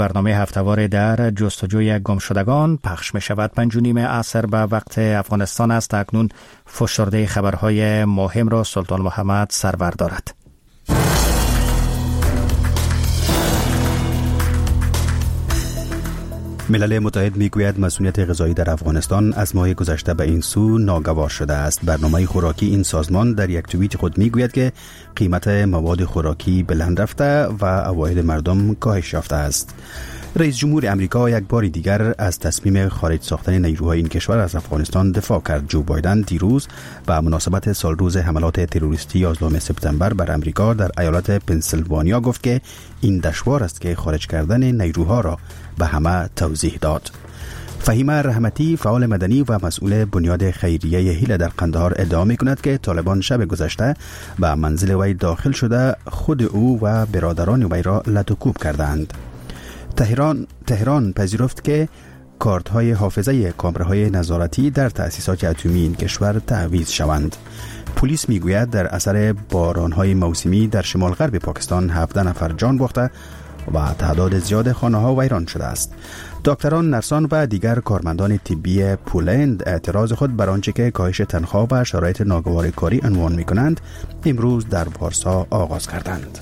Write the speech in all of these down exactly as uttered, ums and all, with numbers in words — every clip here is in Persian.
برنامه هفته‌وار در جستجوی گمشدگان پخش می شود. پنج و نیم عصر به وقت افغانستان است. اکنون فشرده خبرهای مهم را سلطان محمد سرور دارد. ملل متحد میگوید مسئولیت غذایی در افغانستان از ماه گذشته به این سو ناگوار شده است. برنامه خوراکی این سازمان در یک توییت خود میگوید که قیمت مواد خوراکی بلند رفته و عواید مردم کاهش یافته است. رئیس جمهور امریکا یک بار دیگر از تصمیم خارج ساختن نیروهای این کشور از افغانستان دفاع کرد. جو بایدن دیروز به مناسبت سالروز حملات تروریستی یازدهم سپتامبر بر امریکا در ایالت پنسیلوانیا گفت که این دشوار است که خارج کردن نیروها را به همه توضیح داد. فهیمه رحمتی، فعال مدنی و مسئول بنیاد خیریه هیل در قندهار، ادعا می‌کند که طالبان شب گذشته به منزل وی داخل شده خود او و برادران وی را لط و کوب کردند. تهران تهران پذیرفت که کارت‌های حافظه کامره‌های نظارتی در تأسیسات اتمی این کشور تعویض شوند. پلیس میگوید در اثر باران‌های موسمی در شمال غرب پاکستان هفده نفر جان باخته و تعداد زیاد خانه‌ها ویران شده است. دکتران، نرسان و دیگر کارمندان طبی پولند اعتراض خود بر آنچه که کاهش تنخواه و شرایط ناگوار کاری عنوان می‌کنند امروز در وارسا آغاز کردند.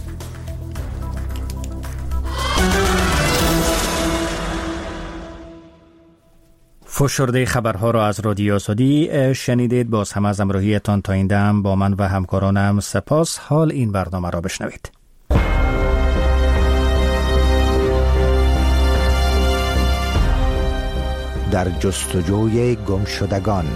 فشرده خبرها را از رادیو آزادی شنیدید. باز هم از همراهیتان تا این دم با من و همکارانم سپاس. حال این برنامه را بشنوید. در جستجوی گمشدگان.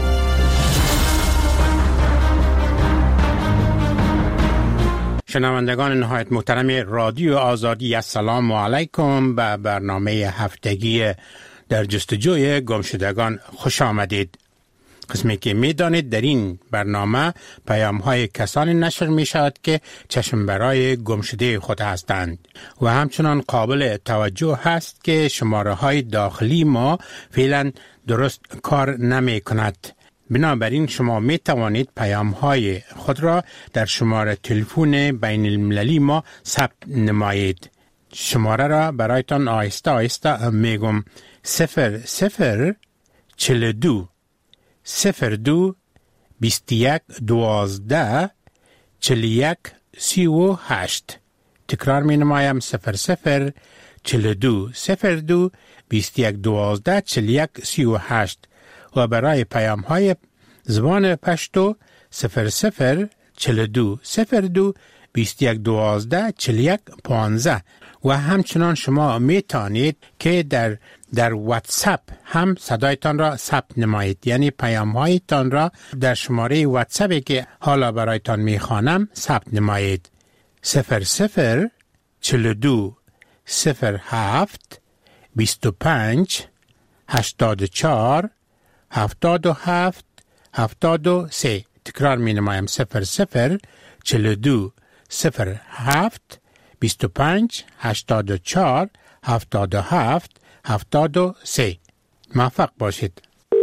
شنوندگان نهایت محترم رادیو آزادی، السلام علیکم. به برنامه هفتگی در جستجوی گمشدگان خوش آمدید. قسمی که می دانید در این برنامه پیام های کسانی نشر می شود که چشم برای گمشده خود هستند و همچنان قابل توجه هست که شماره های داخلی ما فعلا درست کار نمی کند. بنابراین شما می توانید پیام های خود را در شماره تلفن بین المللی ما ثبت نمایید. شماره را برایتان آهسته آهسته میگم: صفر صفر چل دو صفر دو بیست یک دوازده چل یک سی و هشت. تکرار می نمایم: صفر صفر چل دو صفر دو بیست یک دوازده چل یک سی و هشت. و برای پیام های زبان پشتو صفر صفر چل دو صفر دو بیست یک دوازده چل یک پانزده. و همچنان شما می توانید که در در واتساپ هم صدایتان را ثبت نمایید، یعنی پیام هایتان را در شماره واتساپی که حالا برایتان می خوانم ثبت نمایید: صفر صفر چل دو صفر هفت بیست و پنج هشتاد و چهار هفتاد و هفت هفتاد و سه. تکرار می نمایم: صفر صفر چل دو صفر هفت بیست و پنج هشتاد و چهار هفتاد و هفت هفتاد و سه. موفق باشید.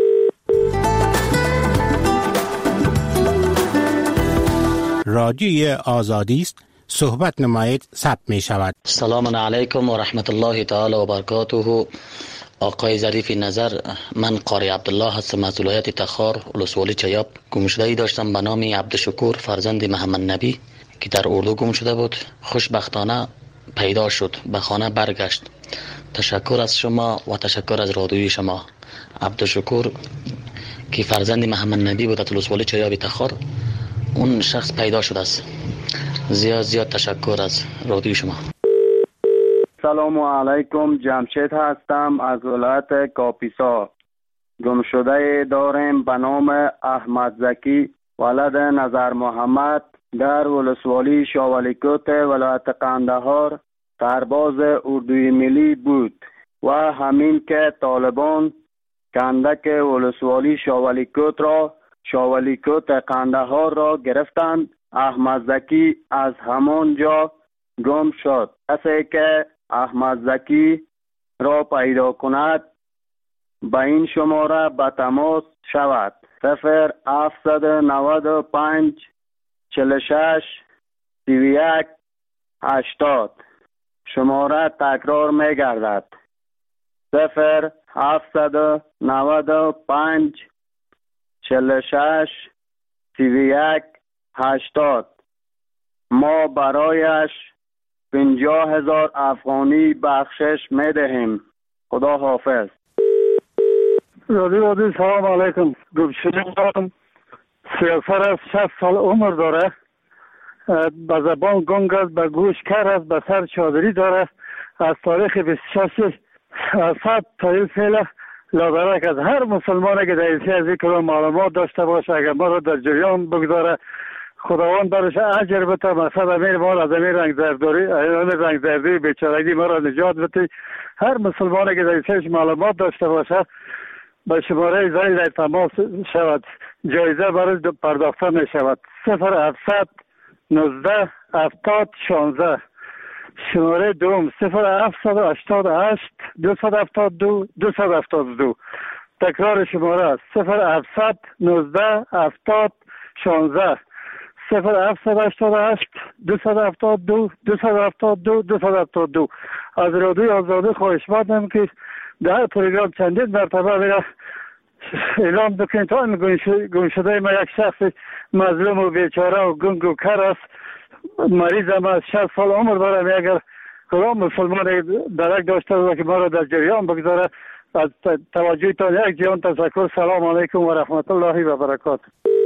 رادیوی آزادی است. صحبت نمایید ثبت می شود. سلام علیکم و رحمت الله تعالی و برکاته. آقای ظریف نظر، من قاری عبدالله هستم از ولایت تخار، ولسوالی چیاب. گمشده‌ای داشتم به نام عبدالشکور فرزند محمد نبی که در اردو گم شده بود. خوشبختانه پیدا شد، به خانه برگشت. تشکر از شما و تشکر از رادیوی شما. عبدالشکور که فرزند محمد نبی بود از ولسوالی چیاب تخار، اون شخص پیدا شده است. زیاد زیاد تشکر از رادیوی شما. سلام علیکم، جمشید هستم از ولایت کاپیسا. گمشده داریم به نام احمد زکی ولد نظر محمد در ولسوالی شاولیکوت ولایت قندهار. سرباز اردوی ملی بود و همین که طالبان کندک ولسوالی شاولیکوت را شاولیکوت قندهار را گرفتند، احمد زکی از همان جا گم شد. کسی که احمد زکی را پیدا کند به این شماره به تماس شود: صفر هفتصد و نود و پنج چهل و شش سی و یک هشتاد. شماره تکرار می گردد. صفر هفتصد نود و پنج چهل و شش سی و یک هشتاد. ما برایش پنجاه هزار افغانی بخشش می دهیم. خدا حافظ. رادی رادی سلام علیکم. گمشده دارم، سیاسر است، شصت سال عمر داره، به زبان گنگ است، به گوش کر است، به سر چادری داره. از تاریخ بیست و شش اسد تا این فعلا لادرک از هر مسلمانی که در این از این کلام معلومات داشته باشه اگر ما را در جریان بگذاره خداوند برش اجر بده. مقصد امیر ما از امیر رنگ زرداری امیر رنگ زردی بیچارگی ما را نجات بده. هر مسلمانی که در این معلومات داشته باشه به شماره زنگ در تماس شود، جایزه برای پرداخته می شود. صفر هفتصد نوزده هفتاد شانزده. شماره دوم صفر هفتصد هشتاد و هشت دویست و هفتاد و دو دویست و هفتاد و دو. تکرار شماره است صفر هفتصد نوزده هفتاد شانزده. صفر هفتصد هشتاد و هشت دویست و هفتاد و دو دویست و هفتاد و دو دویست و هفتاد و دو. از رادیوی آزادی خواهشمندم که در پروگرام چندین مرتبه میره اعلام بکنید تا این گم شده ما یک شخص مظلوم و بیچاره و گنگ و کر است، مریض هم از شصت سال عمر داره. اگر کدام مسلمان درک داشته باشه که ما را در جریان بگذاره. از توجهتان یک جهان تشکر. سلام علیکم و رحمت الله و برکاته.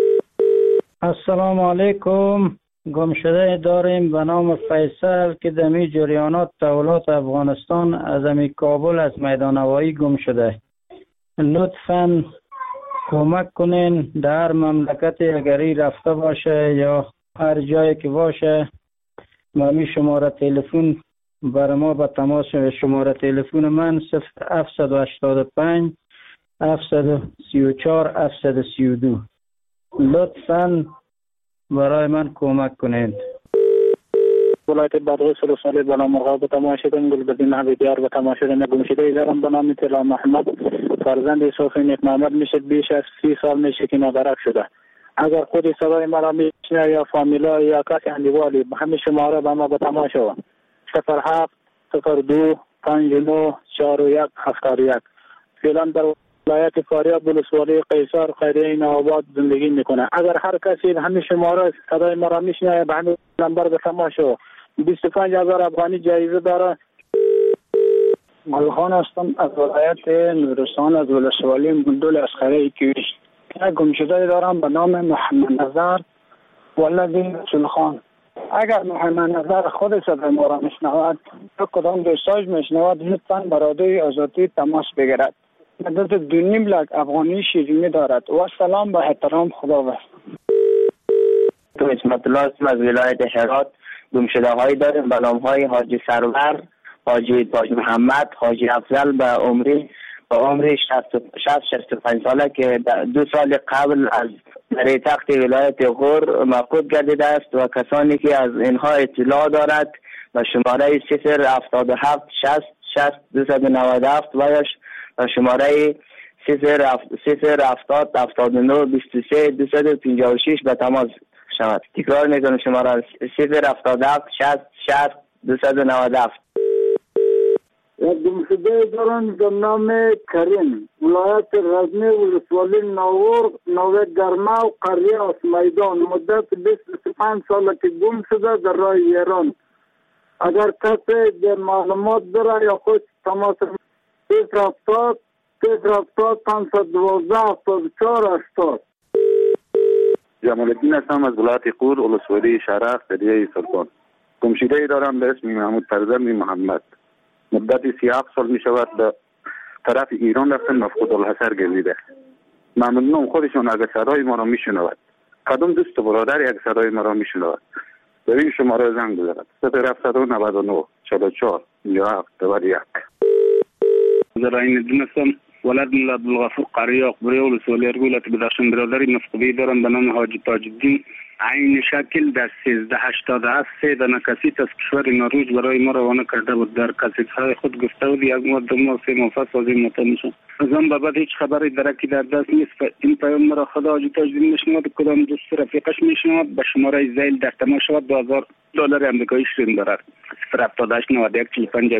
السلام علیکم. گم شده داریم به نام فیصل که دمی جریانات تولات افغانستان از امی کابل از میدان هوایی گم شده. لطفاً کمک کنین در مملکت اگری رفته باشه یا هر جایی که باشه مامی شماره تلفن برای ما به تماس. شماره تلفن من صفر هفتصد و هشتاد و پنج هفتصد و سی و چهار هفتصد و سی و دو. لطفاً برای من کمک کنید. ولایت بادغیس سلسله بالا مرغاب تماشیدن گلبدین حبیبیار و تماشیدن گمشده دارم به نام طلا محمد فرزند صوفی نیک محمد میشه. بیش از سی سال میشه که نادرک شده. اگر خود صدای مرا میشنه یا فامیلا یا کسی اندیوالی همه شماره به ما به تماشا صفر هفت صفر دو پنج نو چهار یک هفتاد یک. فعلا در ولایت فاریاب ولسوالی قیصر خیریه نوآباد زندگی میکنه. اگر هر کسی همین شماره صدای مرا میشنه به همین نمبر به تماشا بیست و پنج هزار افغانی جایزه داره. گلخان هستم از ولایت نورستان از ولسوالی مندول اسخره کیویش. یک گمشده دارم به نام محمد نظر ولدی رسول خان. اگر محمد نظر خود صدای ما را میشنود تو کدام دوستاش میشنود لطفاً برادوی آزادی تماس بگیرد. مدت دو نیم لک افغانی شیرینی دارد. و سلام به احترام خدا بست. تو اسمت الله هستم از ولایت هرات. گمشده هایی داریم به نام های حاجی سرور، حاجی تاج محمد، حاجی افضل به عمری به عمری شصت شصت و پنج ساله که دو سال قبل از در تخت ولایت غور مفقود گردیده است و کسانی که از اینها اطلاع دارد و شماره صفر هفتاد و هفت شصت شصت دویست و نود و هفت و و شماره صفر هفتاد هفتاد و نه بیست و سه دویست و پنجاه و شش به تماس شود. تکرار میکنم شماره صفر هفتاد و هفت شصت شصت دویست و نود و هفت. یک گمشده دارم به نام کریم ولایت غزنی ولسوالی ناور نوه گرمه و قریه است میدان. مدت بیست و پنج ساله که گم شده در راه ایران. اگر کسی در معلومات داره یا خود تماس صفر هفتاد صفر هفتاد پانصد دوازده هفتاد و چهار هشتاد. جمال الدین هستم از ولایت قور ولسوالی شرف دریای سلطان. گمشده دارم به اسم محمود فرزند محمد. مدت سی و هفت سال می شود به طرف ایران رفتن مفقود الحصر گردیده. ممنونم خودشون اگر صدای ما را می شنود. کدام دوست و برادر یک صدای ما را می شنود به این شماره زنگ بزند صفر هفتصد و نود و نه چهل و چهار پنجاه و هفت دو یک. در این دونستم ولد ملا عبدالغفور قریه اقبری ولسوالی ارگولت بدخشان برادری مفقودی دارم به نام حاجی تاج الدین عین شکل در سیزده هشتاد هفت سه دانه کسیت از کشور نروژ برای ما روانه کرده بود. در کسیت‌های خود گفته بود یک ماه دو ماه سه ماه سازی مطمئن میشن. از آن به بعد هیچ خبری درکی در دست نیست. این پیام مرا خدا حاجی تاجدین میشنود، کدام دوست رفیقش میشنود، به شماره زیل در تماس شود دو هزار دلار آمریکایی شیرین دارد. صفر هفتاد و هشت نود و یک چهل و پنج